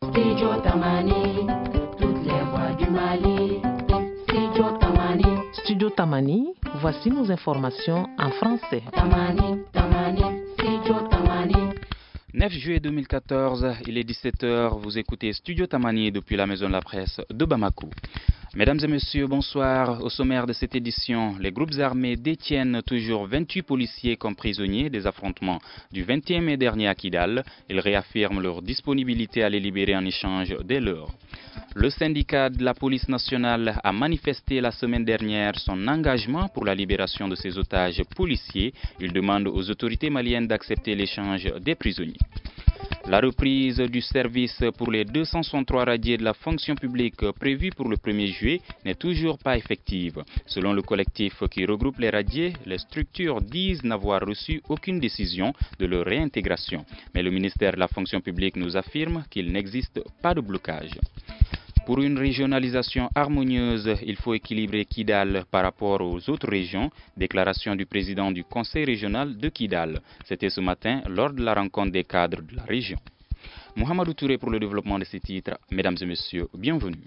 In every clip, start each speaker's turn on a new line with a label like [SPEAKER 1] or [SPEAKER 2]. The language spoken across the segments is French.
[SPEAKER 1] Studio Tamani, toutes les voix du Mali. Studio Tamani.
[SPEAKER 2] Studio Tamani, voici nos informations en français.
[SPEAKER 1] Tamani, Tamani, Studio Tamani.
[SPEAKER 3] 9 juillet 2014, il est 17h, vous écoutez Studio Tamani depuis la maison de la presse de Bamako. Mesdames et messieurs, bonsoir. Au sommaire de cette édition, les groupes armés détiennent toujours 28 policiers comme prisonniers des affrontements du 21 mai dernier à Kidal. Ils réaffirment leur disponibilité à les libérer en échange dès lors. Le syndicat de la police nationale a manifesté la semaine dernière son engagement pour la libération de ses otages policiers. Il demande aux autorités maliennes d'accepter l'échange des prisonniers. La reprise du service pour les 263 radiés de la fonction publique prévue pour le 1er juillet n'est toujours pas effective. Selon le collectif qui regroupe les radiés, les structures disent n'avoir reçu aucune décision de leur réintégration. Mais le ministère de la fonction publique nous affirme qu'il n'existe pas de blocage. Pour une régionalisation harmonieuse, il faut équilibrer Kidal par rapport aux autres régions. Déclaration du président du conseil régional de Kidal. C'était ce matin lors de la rencontre des cadres de la région. Mohamedou Touré pour le développement de ces titres. Mesdames et messieurs, bienvenue.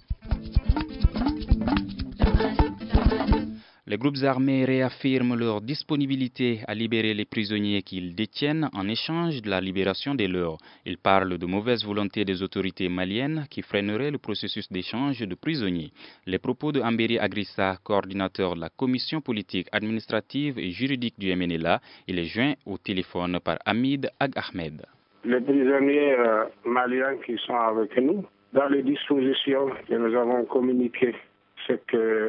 [SPEAKER 3] Les groupes armés réaffirment leur disponibilité à libérer les prisonniers qu'ils détiennent en échange de la libération des leurs. Ils parlent de mauvaise volonté des autorités maliennes qui freineraient le processus d'échange de prisonniers. Les propos de Amberi Agrissa, coordinateur de la commission politique, administrative et juridique du MNLA, il est joint au téléphone par Hamid Ag Ahmed.
[SPEAKER 4] Les prisonniers maliens qui sont avec nous, dans les dispositions que nous avons communiquées, c'est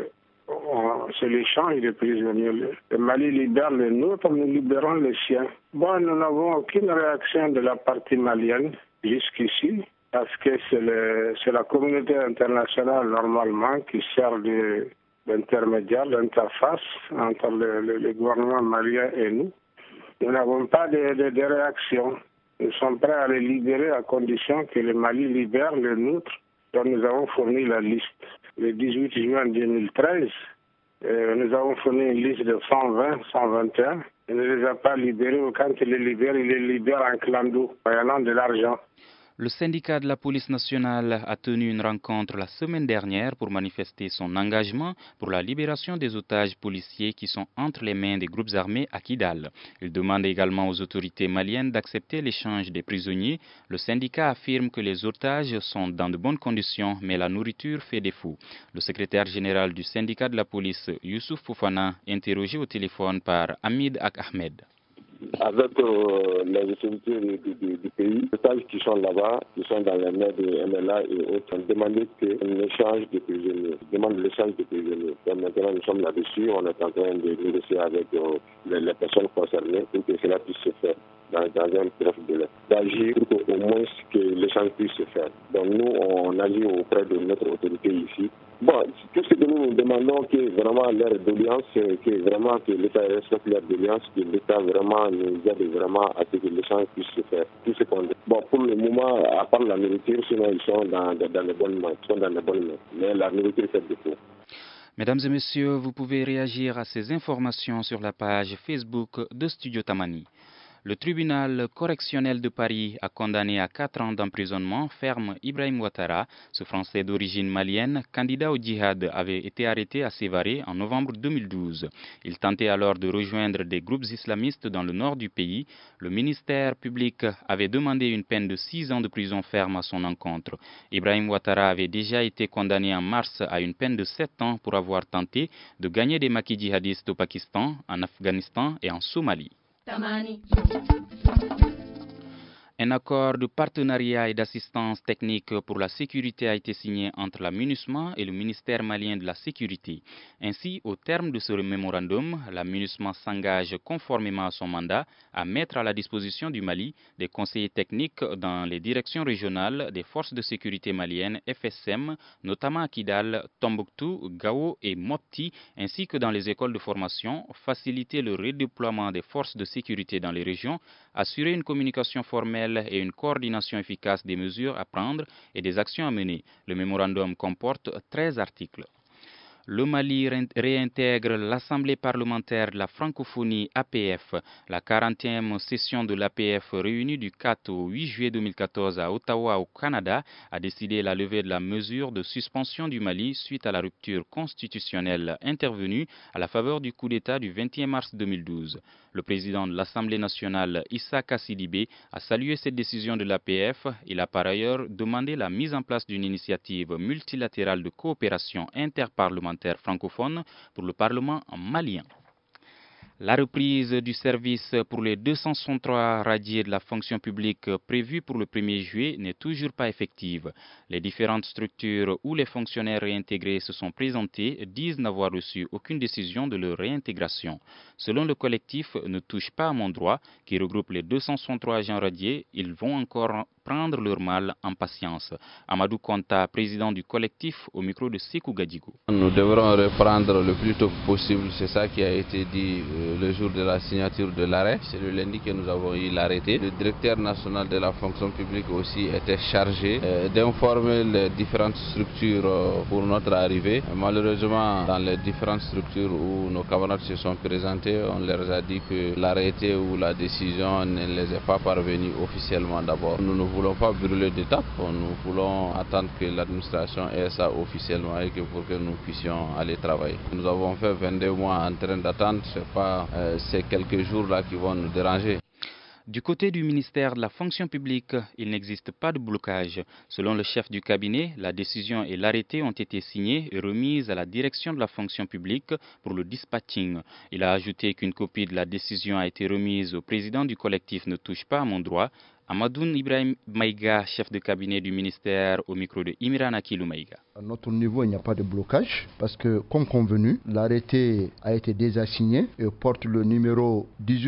[SPEAKER 4] l'échange des prisonniers. Le Mali libère les nôtres, nous libérons les siens. Bon, nous n'avons aucune réaction de la partie malienne jusqu'ici, parce que c'est la communauté internationale normalement qui sert d'intermédiaire, d'interface entre le gouvernement malien et nous. Nous n'avons pas de réaction. Nous sommes prêts à les libérer à condition que le Mali libère les nôtres, dont nous avons fourni la liste. Le 18 juin 2013, nous avons fourni une liste de 120, 121. Il ne les a pas libérés. Quand il les libère en clando, moyennant de l'argent.
[SPEAKER 3] Le syndicat de la police nationale a tenu une rencontre la semaine dernière pour manifester son engagement pour la libération des otages policiers qui sont entre les mains des groupes armés à Kidal. Il demande également aux autorités maliennes d'accepter l'échange des prisonniers. Le syndicat affirme que les otages sont dans de bonnes conditions, mais la nourriture fait défaut. Le secrétaire général du syndicat de la police, Youssouf Fofana, interrogé au téléphone par Hamid Ak Ahmed.
[SPEAKER 5] Avec les autorités du pays, les otages qui sont là-bas, qui sont dans les mains de MLA et autres, ont demandé un échange de prisonniers. Ils demandent l'échange de prisonniers. Donc maintenant, nous sommes là-dessus, on est en train de négocier avec les personnes concernées pour que cela puisse se faire dans un bref délai. D'agir pour qu'au moins que l'échange puisse se faire. Donc nous, on agit auprès de notre autorité ici. Bon, tout ce que nous demandons, que vraiment leur doléance, que vraiment que l'État respecte leur doléance, que l'État vraiment nous aide vraiment à ce que l'échange puisse se faire. Tout ce qu'on dit. Bon, pour le moment, à part la nourriture, sinon ils sont dans les bonnes mains. Mais la nourriture fait défaut.
[SPEAKER 3] Mesdames et messieurs, vous pouvez réagir à ces informations sur la page Facebook de Studio Tamani. Le tribunal correctionnel de Paris a condamné à 4 ans d'emprisonnement ferme Ibrahim Ouattara. Ce Français d'origine malienne, candidat au djihad, avait été arrêté à Sévaré en novembre 2012. Il tentait alors de rejoindre des groupes islamistes dans le nord du pays. Le ministère public avait demandé une peine de 6 ans de prison ferme à son encontre. Ibrahim Ouattara avait déjà été condamné en mars à une peine de 7 ans pour avoir tenté de gagner des maquis djihadistes au Pakistan, en Afghanistan et en Somalie.
[SPEAKER 1] Tamani.
[SPEAKER 3] Un accord de partenariat et d'assistance technique pour la sécurité a été signé entre la MINUSMA et le ministère malien de la Sécurité. Ainsi, au terme de ce mémorandum, la MINUSMA s'engage conformément à son mandat à mettre à la disposition du Mali des conseillers techniques dans les directions régionales des forces de sécurité maliennes FSM, notamment à Kidal, Tombouctou, Gao et Mopti, ainsi que dans les écoles de formation, faciliter le redéploiement des forces de sécurité dans les régions, assurer une communication formelle et une coordination efficace des mesures à prendre et des actions à mener. Le mémorandum comporte 13 articles. Le Mali réintègre l'Assemblée parlementaire de la francophonie APF. La 40e session de l'APF réunie du 4 au 8 juillet 2014 à Ottawa au Canada a décidé la levée de la mesure de suspension du Mali suite à la rupture constitutionnelle intervenue à la faveur du coup d'État du 21 mars 2012. Le président de l'Assemblée nationale, Issa Kassidibé, a salué cette décision de l'APF. Il a par ailleurs demandé la mise en place d'une initiative multilatérale de coopération interparlementaire francophone pour le Parlement malien. La reprise du service pour les 263 radiés de la fonction publique prévue pour le 1er juillet n'est toujours pas effective. Les différentes structures où les fonctionnaires réintégrés se sont présentés disent n'avoir reçu aucune décision de leur réintégration. Selon le collectif Ne touche pas à mon droit, qui regroupe les 263 agents radiés, ils vont encore prendre leur mal en patience. Amadou Konta, président du collectif, au micro de Sekou Gadjigo.
[SPEAKER 6] Nous devrons reprendre le plus tôt possible, c'est ça qui a été dit le jour de la signature de l'arrêt. C'est le lundi que nous avons eu l'arrêté. Le directeur national de la fonction publique aussi était chargé d'informer les différentes structures pour notre arrivée. Malheureusement, dans les différentes structures où nos camarades se sont présentés, on leur a dit que l'arrêté ou la décision ne les est pas parvenue officiellement d'abord. Nous ne voulons pas brûler d'étapes, nous voulons attendre que l'administration ait ça officiellement et que pour que nous puissions aller travailler. Nous avons fait 22 mois en train d'attendre, ce n'est pas ces quelques jours-là qui vont nous déranger.
[SPEAKER 3] Du côté du ministère de la fonction publique, il n'existe pas de blocage. Selon le chef du cabinet, la décision et l'arrêté ont été signés et remis à la direction de la fonction publique pour le dispatching. Il a ajouté qu'une copie de la décision a été remise au président du collectif Ne touche pas à mon droit, Amadoun Ibrahim Maïga, chef de cabinet du ministère, au micro de Imran Akilou Maïga.
[SPEAKER 7] À notre niveau, il n'y a pas de blocage parce que, comme convenu, l'arrêté a été déjà signé et porte le numéro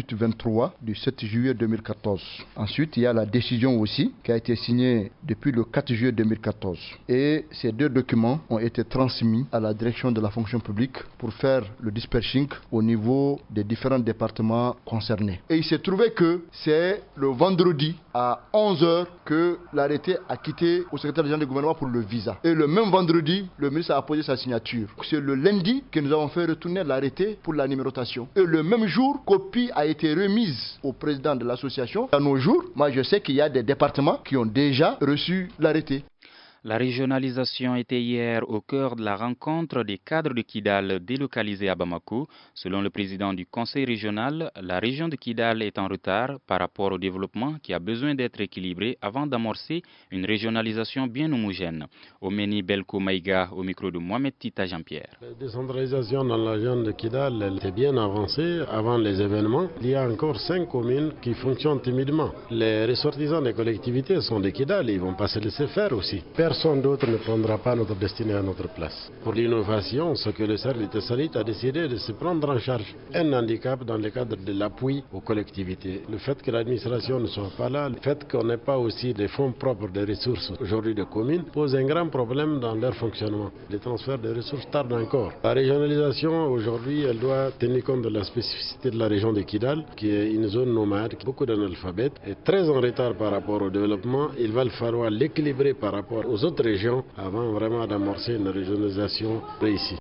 [SPEAKER 7] 1823 du 7 juillet 2014. Ensuite, il y a la décision aussi qui a été signée depuis le 4 juillet 2014. Et ces deux documents ont été transmis à la direction de la fonction publique pour faire le dispatching au niveau des différents départements concernés. Et il s'est trouvé que c'est le vendredi à 11h que l'arrêté a quitté au secrétaire général du gouvernement pour le visa. Et le même vendredi, le ministre a posé sa signature. C'est le lundi que nous avons fait retourner l'arrêté pour la numérotation. Et le même jour, copie a été remise au président de l'association. À nos jours, moi je sais qu'il y a des départements qui ont déjà reçu l'arrêté.
[SPEAKER 3] La régionalisation était hier au cœur de la rencontre des cadres de Kidal délocalisés à Bamako. Selon le président du conseil régional, la région de Kidal est en retard par rapport au développement qui a besoin d'être équilibré avant d'amorcer une régionalisation bien homogène. Omeni Belko Maïga au micro de Mohamed Tita Jean-Pierre.
[SPEAKER 8] La décentralisation dans la région de Kidal elle était bien avancée avant les événements. Il y a encore 5 communes qui fonctionnent timidement. Les ressortissants des collectivités sont de Kidal, ils ne vont pas se laisser faire aussi. Personne d'autre ne prendra pas notre destinée à notre place. Pour l'innovation, ce que le CERD de Salit a décidé de se prendre en charge un handicap dans le cadre de l'appui aux collectivités. Le fait que l'administration ne soit pas là, le fait qu'on n'ait pas aussi des fonds propres de ressources aujourd'hui de communes pose un grand problème dans leur fonctionnement. Les transferts de ressources tardent encore. La régionalisation aujourd'hui, elle doit tenir compte de la spécificité de la région de Kidal, qui est une zone nomade, beaucoup d'analphabètes, est très en retard par rapport au développement. Il va falloir l'équilibrer par rapport aux autres régions avant vraiment d'amorcer une régionalisation réussie.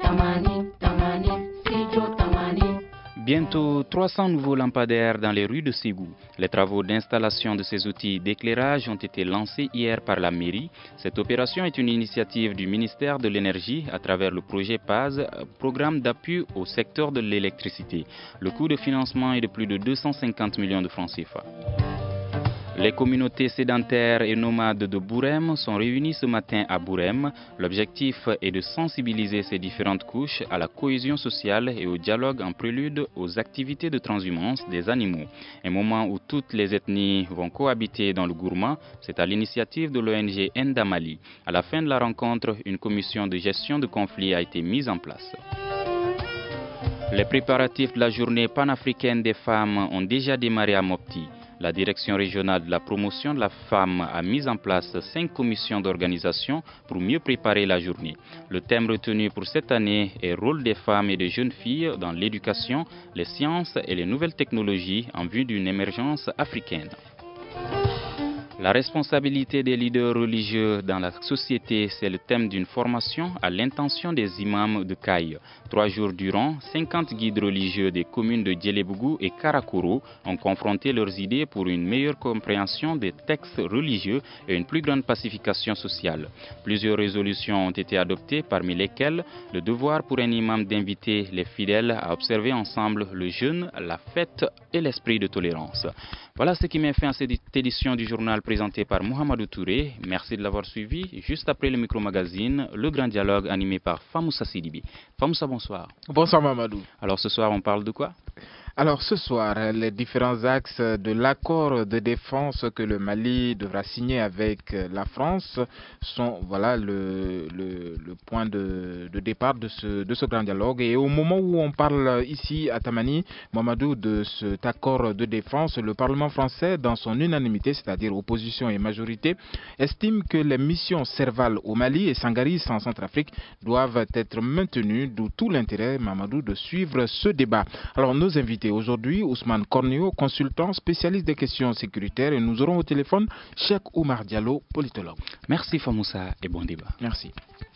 [SPEAKER 3] Bientôt 300 nouveaux lampadaires dans les rues de Ségou. Les travaux d'installation de ces outils d'éclairage ont été lancés hier par la mairie. Cette opération est une initiative du ministère de l'Énergie à travers le projet PAZ, programme d'appui au secteur de l'électricité. Le coût de financement est de plus de 250 millions de francs CFA. Les communautés sédentaires et nomades de Bourem sont réunies ce matin à Bourem. L'objectif est de sensibiliser ces différentes couches à la cohésion sociale et au dialogue en prélude aux activités de transhumance des animaux. Un moment où toutes les ethnies vont cohabiter dans le Gourma, c'est à l'initiative de l'ONG Ndamali. À la fin de la rencontre, une commission de gestion de conflits a été mise en place. Les préparatifs de la journée panafricaine des femmes ont déjà démarré à Mopti. La direction régionale de la promotion de la femme a mis en place 5 commissions d'organisation pour mieux préparer la journée. Le thème retenu pour cette année est « Rôle des femmes et des jeunes filles dans l'éducation, les sciences et les nouvelles technologies en vue d'une émergence africaine ». La responsabilité des leaders religieux dans la société, c'est le thème d'une formation à l'intention des imams de Caille. 3 jours durant, 50 guides religieux des communes de Djelebougou et Karakoro ont confronté leurs idées pour une meilleure compréhension des textes religieux et une plus grande pacification sociale. Plusieurs résolutions ont été adoptées, parmi lesquelles le devoir pour un imam d'inviter les fidèles à observer ensemble le jeûne, la fête et l'esprit de tolérance. Voilà ce qui met fin à cette édition du journal présenté par Mohamedou Touré. Merci de l'avoir suivi. Juste après le micro-magazine, le grand dialogue animé par Famoussa Sidibi. Famoussa, bonsoir.
[SPEAKER 9] Bonsoir Mamadou.
[SPEAKER 3] Alors ce soir, on parle de quoi?
[SPEAKER 9] Alors ce soir, les différents axes de l'accord de défense que le Mali devra signer avec la France sont le point de départ de ce grand dialogue. Et au moment où on parle ici à Tamani, Mamadou, de cet accord de défense, le Parlement français, dans son unanimité, c'est-à-dire opposition et majorité, estime que les missions Serval au Mali et Sangaris en Centrafrique doivent être maintenues, d'où tout l'intérêt, Mamadou, de suivre ce débat. Alors nos invités aujourd'hui, Ousmane Corneo, consultant spécialiste des questions sécuritaires, et nous aurons au téléphone Cheikh Oumar Diallo, politologue.
[SPEAKER 3] Merci Famoussa et bon débat.
[SPEAKER 9] Merci.